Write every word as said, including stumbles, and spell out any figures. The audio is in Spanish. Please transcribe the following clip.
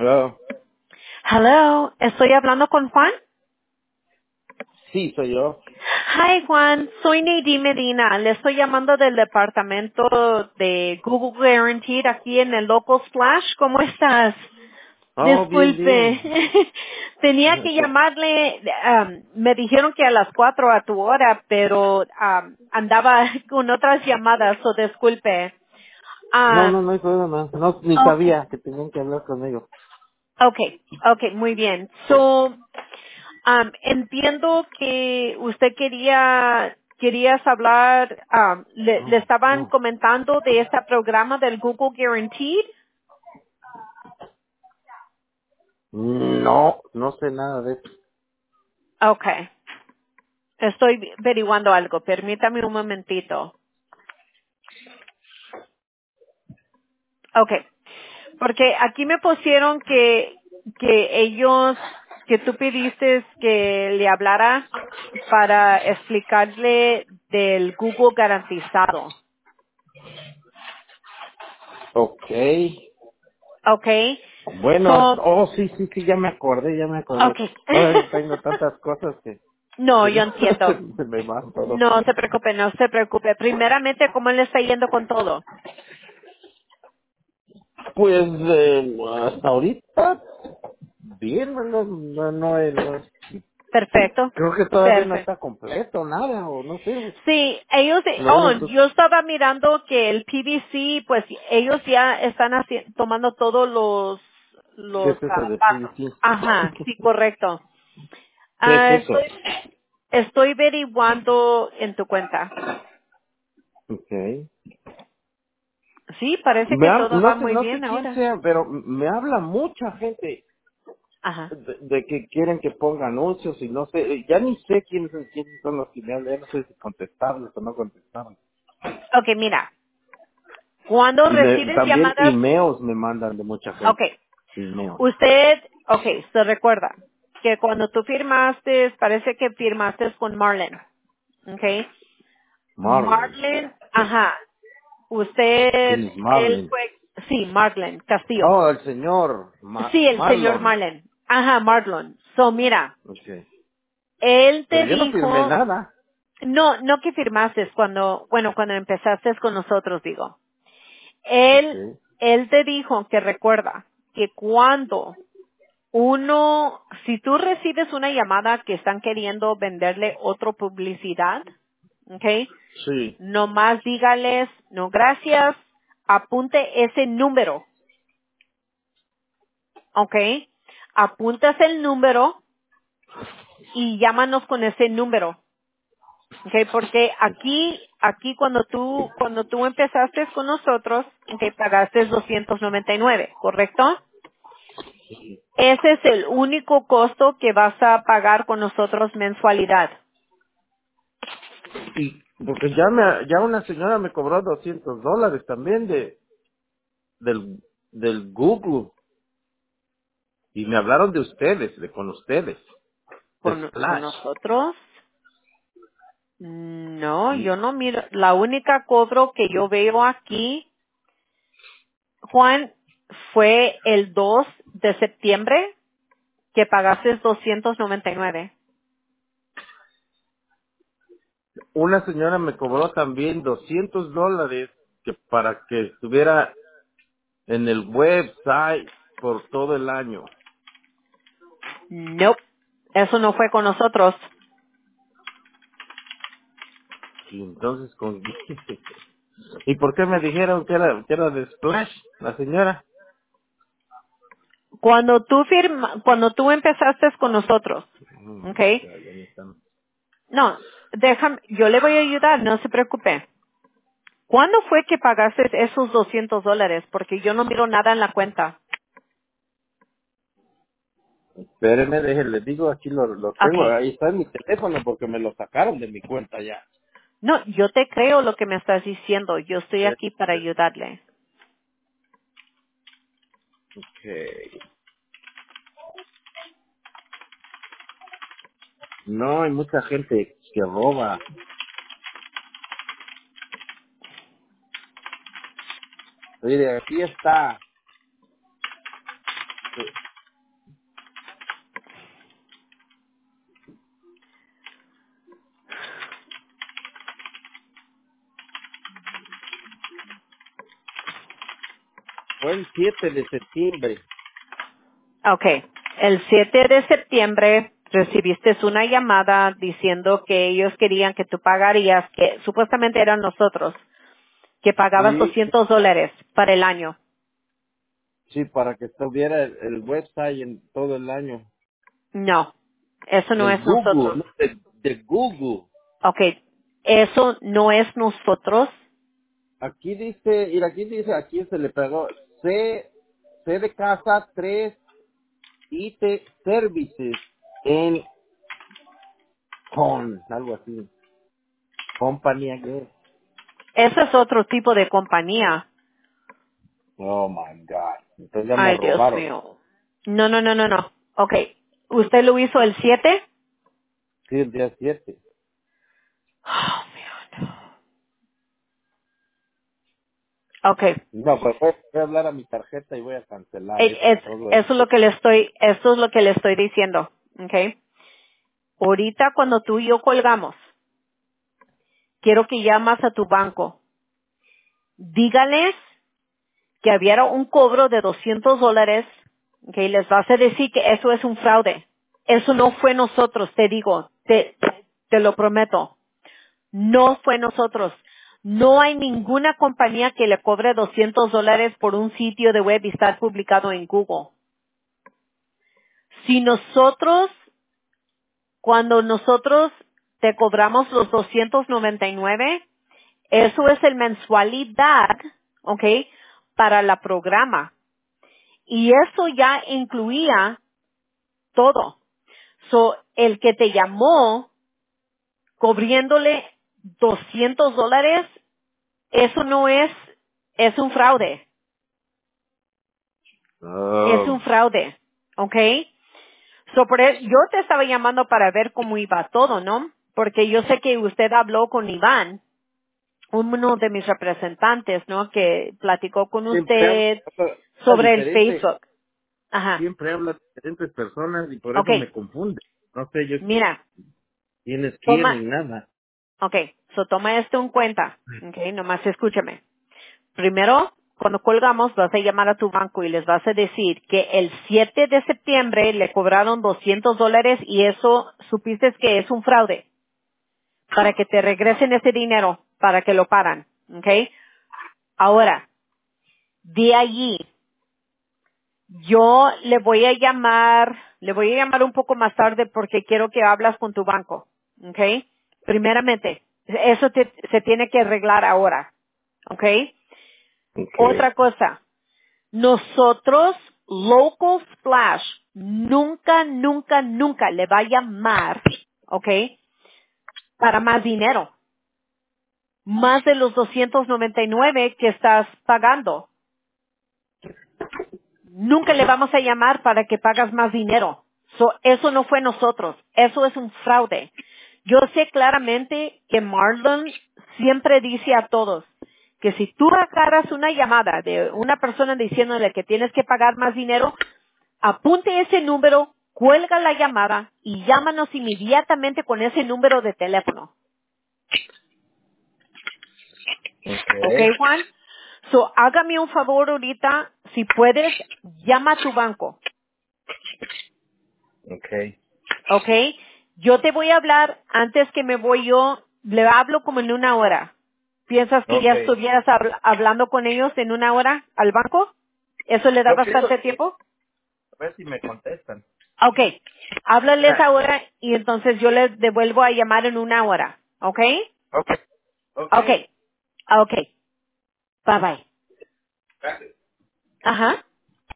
Hello. Hello, estoy hablando con Juan. Sí, soy yo. Hi Juan, soy Nadine Medina. Le estoy llamando del departamento de Google Guaranteed aquí en el Local Splash. ¿Cómo estás? Oh, bien, Disculpe, bien. tenía que llamarle. Um, me dijeron que a las cuatro a tu hora, pero um, andaba con otras llamadas, o disculpe. No, no, Um, no hay problema. No, ni okay, sabía que tenían que hablar conmigo. okay, okay, muy bien. So, Um, entiendo que usted quería querías hablar, um, le, le No, estaban no. comentando de este programa del Google Guaranteed. No, no sé nada de eso. Okay, estoy averiguando algo. Permítame un momentito. Okay, porque aquí me pusieron que que ellos que tú pediste que le hablara para explicarle del Google garantizado. Ok. Okay, Bueno, so oh, sí, sí, sí, ya me acordé, ya me acordé. okay. Ahora tengo tantas cosas que, No, que yo no, entiendo. se, se me va todo. No se preocupe, no se preocupe. Primeramente, ¿cómo le está yendo con todo? Pues, eh, hasta ahorita, bien, no, no, no, no, eh, no. Perfecto. Creo que todavía no Perfecto. está completo, nada, o no sé. Sí, ellos, Lo oh, único yo estaba mirando que el P V C, pues ellos ya están haci- tomando todos los, que los es eso ah, de pasos. P V C. Ajá, sí, correcto. ¿Qué es Ah, eso? estoy, estoy averiguando en tu cuenta. Okay. Sí, parece Me que ha- todo va no sé, muy no sé bien quién ahora. sea, pero me habla mucha gente Ajá. de, de que quieren que ponga anuncios y no sé, ya ni sé quiénes, quiénes son los que me hablan, ya no sé si contestarles o no contestarles. Ok, mira, cuando Y me, recibes también llamadas, emails me mandan de mucha gente. ok, Emails. usted, ok, se recuerda que cuando tú firmaste, parece que firmaste con Marlin, ok. Marlin. Marlin, ajá, usted, ¿Quién es él Marlin? fue, sí, Marlin Castillo. Oh, el señor Ma- Sí, el señor Marlon. Marlin. Ajá, Marlon. So, mira, Okay. él te Pero yo no firmé dijo, nada. no, no que firmaste cuando, bueno, cuando empezaste con nosotros, digo. Él, Okay. él te dijo que recuerda que cuando uno, si tú recibes una llamada que están queriendo venderle otra publicidad, ¿ok? Sí. Nomás dígales, no gracias, apunte ese número, ¿ok? Apuntas el número y llámanos con ese número, ¿ok? Porque aquí, aquí cuando tú, cuando tú empezaste con nosotros, ¿ok? Pagaste doscientos noventa y nueve, ¿correcto? Ese es el único costo que vas a pagar con nosotros mensualidad. Y porque ya me, ya una señora me cobró doscientos dólares también de, del, del Google. Y me hablaron de ustedes, de con ustedes, de ¿Con, con Splash. nosotros? No, Y yo no miro. La única cobro que yo veo aquí, Juan, fue el dos de septiembre que pagaste doscientos noventa y nueve. una señora me cobró también doscientos dólares que para que estuviera en el website por todo el año. No, eso no fue con nosotros. Y entonces con ¿y por qué me dijeron que era, que era de Splash, la señora? Cuando tú firma, cuando tú empezaste con nosotros, Oh ¿ok? my God, ya me están- No, déjame, yo le voy a ayudar, no se preocupe. ¿Cuándo fue que pagaste esos doscientos dólares? Porque yo no miro nada en la cuenta. Espérenme, déjenme, les digo, aquí lo, lo tengo, Okay. ahí está en mi teléfono porque me lo sacaron de mi cuenta ya. No, yo te creo lo que me estás diciendo. Yo estoy Eh, aquí para ayudarle. Ok. No, hay mucha gente que roba. Mire, aquí está. fue el siete de septiembre. Okay. El siete de septiembre recibiste una llamada diciendo que ellos querían que tú pagarías, que supuestamente eran nosotros, que pagabas Sí, doscientos dólares para el año. sí, para que estuviera el, el website en todo el año. No, eso no Del es nosotros. Google, no, de, de Google. Okay. Eso no es nosotros. Aquí dice, y aquí dice, aquí se le pegó C, C de casa tres I T Services en con, algo así. Compañía que. Ese es otro tipo de compañía. Oh my God. Entonces ya me Ay, Dios robaron. mío. No, no, no, no, no. Okay. ¿Usted lo hizo el siete? Sí, el día siete. Oh, man. Okay. No, pues voy voy a hablar a mi tarjeta y voy a cancelar Eh, eso. Es, Todo eso es lo que le estoy, eso es lo que le estoy diciendo. Okay. Ahorita cuando tú y yo colgamos, quiero que llamas a tu banco. Dígales que había un cobro de doscientos dólares, que les vas a decir que eso es un fraude. Eso no fue nosotros, te digo, te, te lo prometo. No fue nosotros. No hay ninguna compañía que le cobre doscientos dólares por un sitio de web y estar publicado en Google. Si nosotros, cuando nosotros te cobramos los doscientos noventa y nueve, eso es el mensualidad, ¿ok? Para la programa. Y eso ya incluía todo. So, el que te llamó cobriéndole doscientos dólares, eso no es, es un fraude. Es Oh, un fraude. ¿Ok? So, por e- yo te estaba llamando para ver cómo iba todo, ¿no? Porque yo sé que usted habló con Iván, uno de mis representantes, ¿no? Que platicó con siempre habla usted habla sobre el diferente, Facebook. Ajá. siempre habla diferentes personas y por Ok. eso me confunde. No sé yo Mira, quién es quién ni toma, nada. ok, so toma esto en cuenta. Ok, nomás escúchame. Primero, cuando colgamos, vas a llamar a tu banco y les vas a decir que el siete de septiembre le cobraron doscientos dólares y eso supiste que es un fraude para que te regresen ese dinero, para que lo paran. Ok. Ahora, de allí, yo le voy a llamar, le voy a llamar un poco más tarde porque quiero que hablas con tu banco. ¿Ok? Primeramente, eso te- se tiene que arreglar ahora. ¿Ok? Okay. Otra cosa, nosotros, Local Splash, nunca, nunca, nunca le va a llamar, ¿ok? Para más dinero. Más de los doscientos noventa y nueve que estás pagando. Nunca le vamos a llamar para que pagas más dinero. So, eso no fue nosotros. Eso es un fraude. Yo sé claramente que Marlon siempre dice a todos que si tú agarras una llamada de una persona diciéndole que tienes que pagar más dinero, apunte ese número, cuelga la llamada y llámanos inmediatamente con ese número de teléfono. ¿Ok, Okay. Juan? So, hágame un favor ahorita, si puedes, llama a tu banco. Okay. ¿Ok? Yo te voy a hablar antes que me voy yo, le hablo como en una hora. ¿Piensas que ya Okay. estuvieras habl- hablando con ellos en una hora al banco? ¿Eso le da Yo pienso bastante tiempo? a ver si me contestan. Ok. Háblales Ah, ahora y entonces yo les devuelvo a llamar en una hora. ¿Ok? okay. Ok. Okay. Ok. Bye bye. Gracias. Ajá.